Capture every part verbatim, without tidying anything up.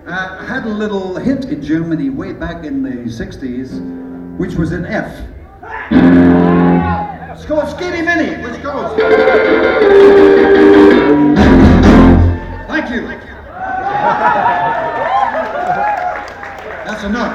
uh, had a little hit in Germany way back in the sixties, which was an F. It's called Skinny Minnie. Let's go. Thank you. That's enough.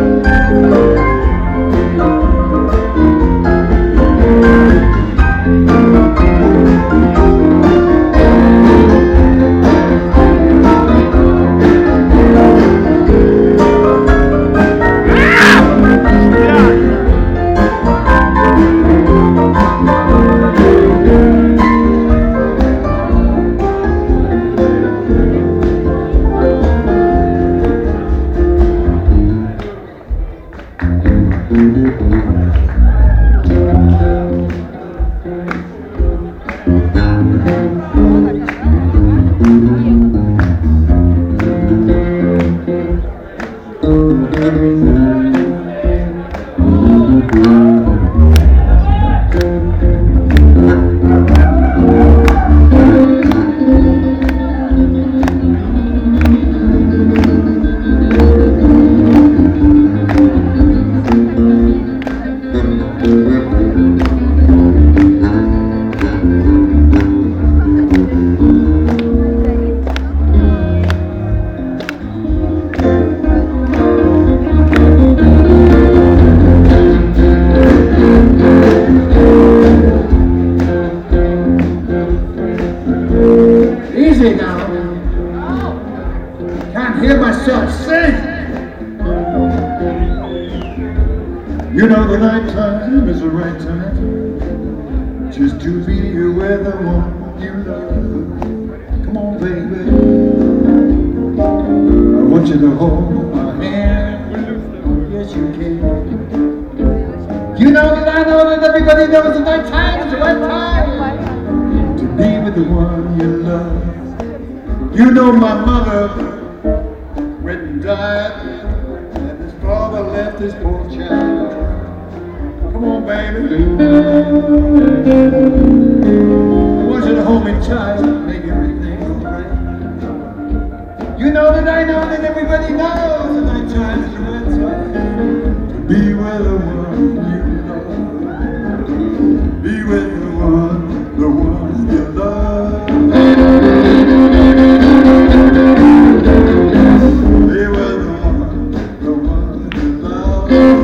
Thank you. hear myself sing. You know the night time is the right time just to be here with the one you love. Come on, baby. I want you to hold my hand. Yes, you can. You know that I know that everybody knows the night time is the right time to be with the one you love. You know my mother went and died, and his father left his poor child. Come on, baby. I want you to hold me tight, make everything alright. You know that I know that everybody knows the night time is the right time to be with the one you love. Be with the one, the one you love. Be with the one, the one you love.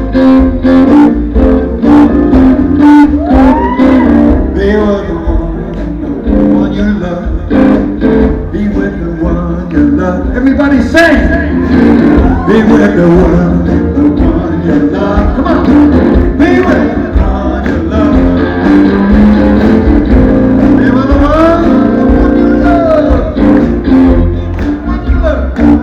Be with the one, the one you love. Be with the one you love. Everybody sing. Be with the one, the one you love. Come on. Be with the one you love. Be with the one, the one you love. One you love.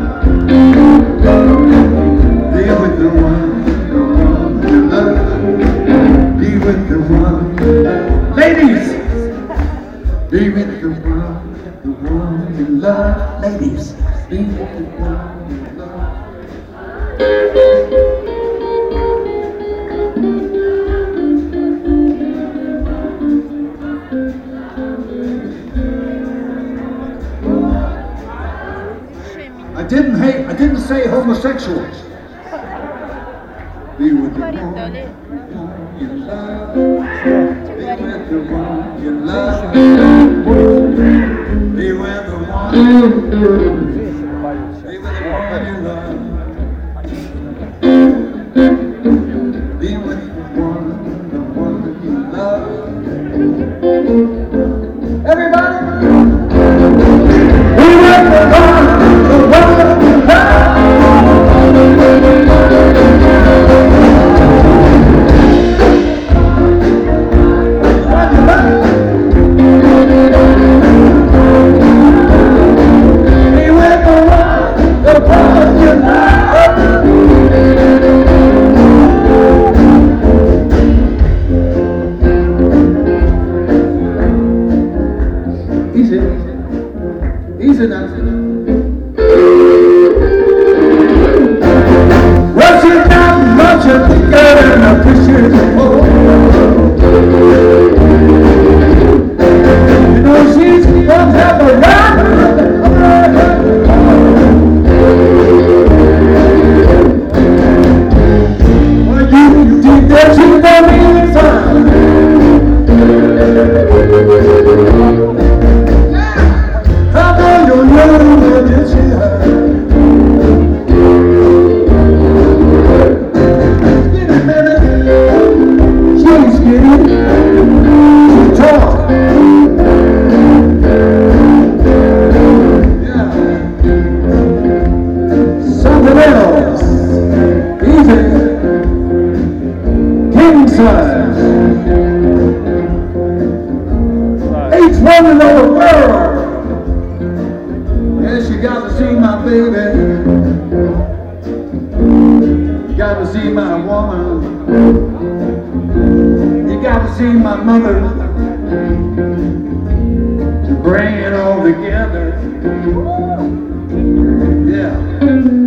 Be with the one, the one you love. Be with the one. Ladies, be with the one, the one you love. Ladies, be with the one you love. I didn't hate, I didn't say homosexuals. Be with the one you love. Be with the one you love. Be with the one. Be with the one you love. Be with the one, the one you love. Everybody. Be with the one, the one you love. Easy now. Well, she's not much of the girl and I appreciate it more. You know she's gonna have a ride. Well, you think that she's gonna be fine. Each woman of the world. Yes, you got to see my baby. You got to see my woman. You got to see my mother. To bring it all together. Yeah.